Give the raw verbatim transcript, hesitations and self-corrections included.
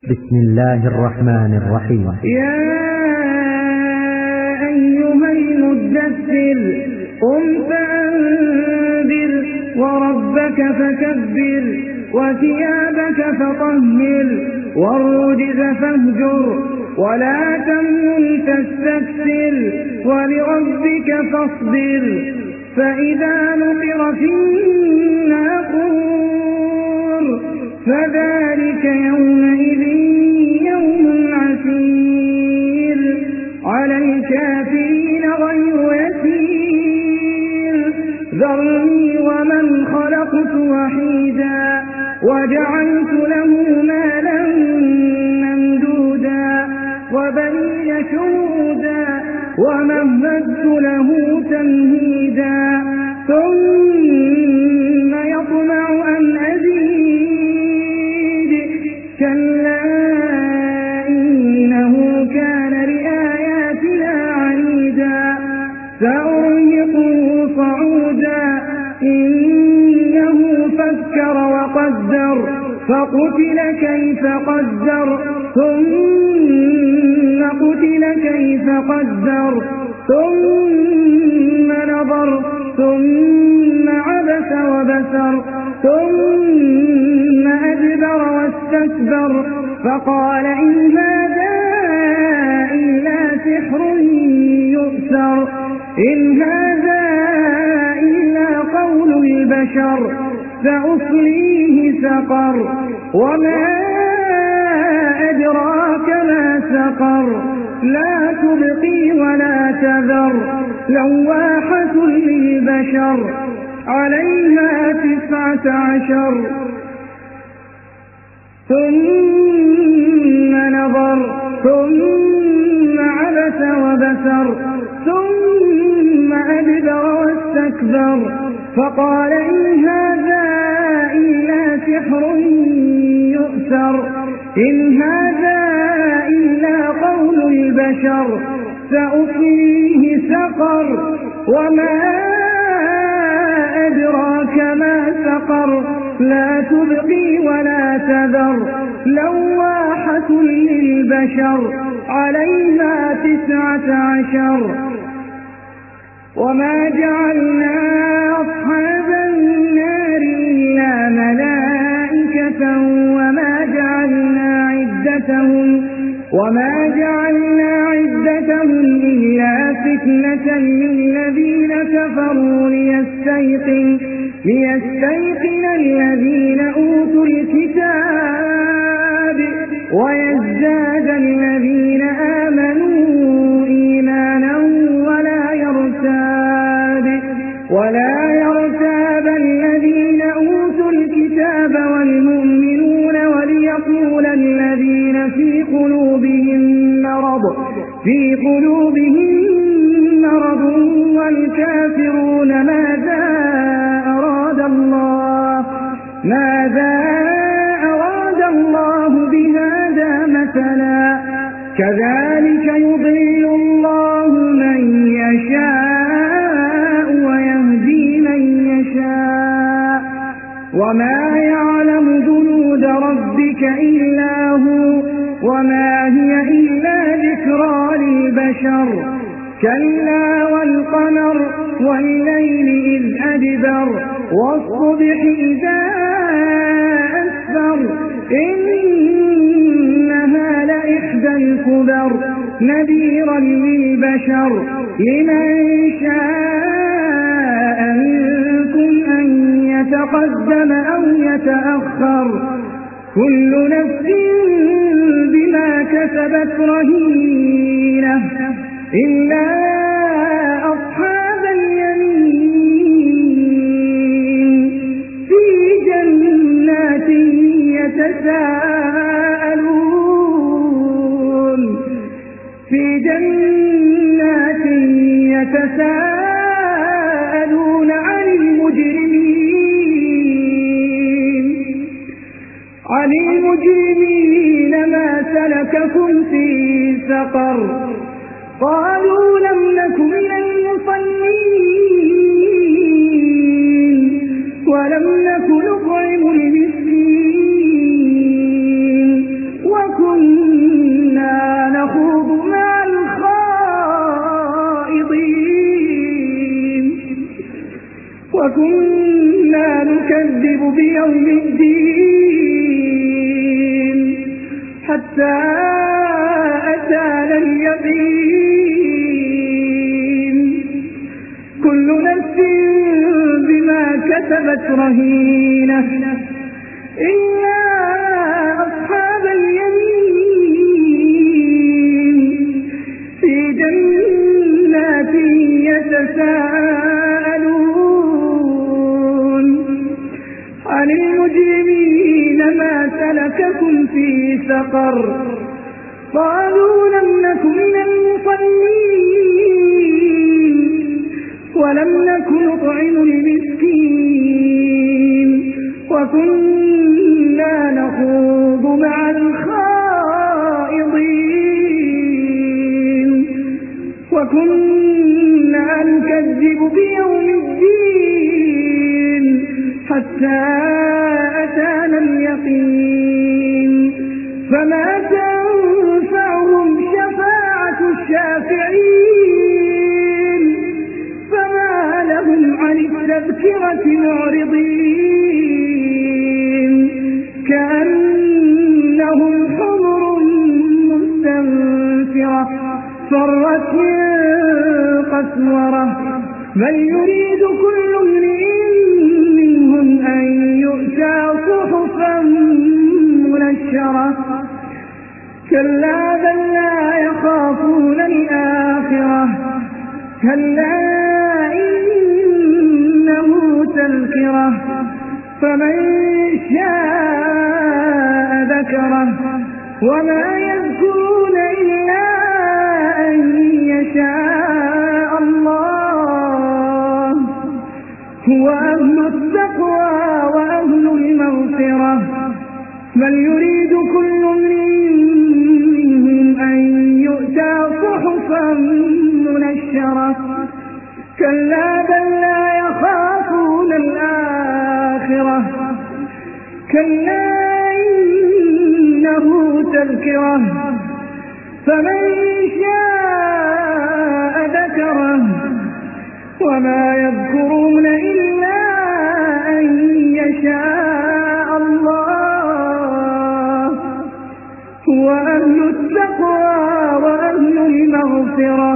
بسم الله الرحمن الرحيم. يا أيها المدثر قم فأنذر وربك فكبر وثيابك فطهر والرجز فاهجر ولا تمنن تستكثر ولربك فاصبر فإذا نقر في الناقور فذلك يومئذ يوم عسير على الكافرين غير يسير ذرني ومن خلقت وحيدا وجعلت له مالا ممدودا وبنين شهودا ومهدت له تمهيدا ثم يطمع أن أزيد كلا إنه كان لآياتنا عنيدا سأرهقه صعودا إنه فكر وقدر فقتل كيف قدر ثم قتل كيف قدر ثم نظر ثم عبس وبسر ثم أدبر واستكبر فقال إن هذا إلا سحر يؤثر إن هذا إلا قول البشر سأصليه سقر وما أدراك ما سقر لا تبقي ولا تذر لواحة للبشر عليها تسعة عشر ثم نظر ثم عبس وبسر ثم أدبر واستكبر فقال إن هذا إلا سحر يؤثر إن هذا إلا قول البشر سأصليه سقر وما أدراك ما سقر لا تبقي ولا تذر لواحة للبشر عليها تسعة عشر وما جعلنا أصحاب النار إلا ملائكة وما جعلنا عدتهم وما جعلنا عدتهم إلا فتنة للذين كفروا ليستيقن ليستيقن الذين أوتوا الكتاب ويزداد الذين آمنوا إيمانا ولا يرتاب ولا يرتاب الذين أوتوا الكتاب والمؤمنون وليقول الذين في قلوبهم مرض في قلوبهم مرض والكافرون ماذا أراد الله ماذا أراد الله بهذا مثلا كذلك يضل الله من يشاء ويهدي من يشاء وما يعلم جنود ربك إلا هو وما هي إلا ذكرى للبشر كلا والقمر والليل إذ أدبر والصبح إذا أسفر إنها لإحدى الكبر نذيرا للبشر لمن شاء منكم أن يتقدم أو يتأخر كل نفس بما كسبت رهينة إلا أصحاب اليمين في جنات يتساءلون في جنات يتساءلون عن المجرمين عن المجرمين ما سلككم في سقر قالوا لم نك من المصلين ولم نك نطعم المسكين وكنا وكنا نكذب بيوم الدين حتى أتانا اليقين كل نفس بما كسبت رهينة إلا أصحاب اليمين في جنات يتساءلون عن المجرمين ما سلككم في سقر قالوا لم نك من المصلين ولم نك نطعم المسكين وكنا نخوض مع الخائضين وكنا نكذب بيوم الدين حتى أتانا اليقين فما تنفعهم شفاعة الشافعين فما لهم عن التذكرة معرضين كأنهم حمر مستنفرة فرت من قسورة بل يريد كل امرئ منهم أن يؤتى صحفا منشرة كلا بل لا يخافون الآخرة كلا إنه تذكرة فمن شاء ذكره وما يذكرون إلا أن يشاء الله هو أهل التقوى وأهل المغفرة بل يريد كل امرئ منهم أن يؤتى صحفا منشرة كلا بل لا يخافون الآخرة كلا إنه تذكرة فمن شاء ذكره وما يذكرون إلا أن يشاء الله هو أهل التقوى وأهل المغفرة